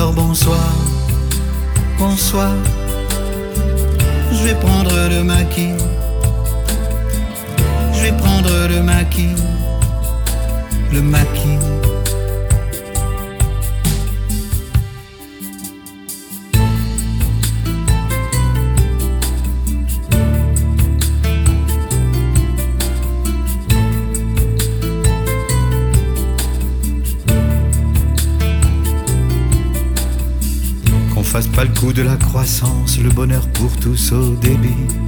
Alors bonsoir, bonsoir. Je vais prendre le maquis. Je vais prendre le maquis. Le maquis. Fasse pas le coup de la croissance, le bonheur pour tous au débit.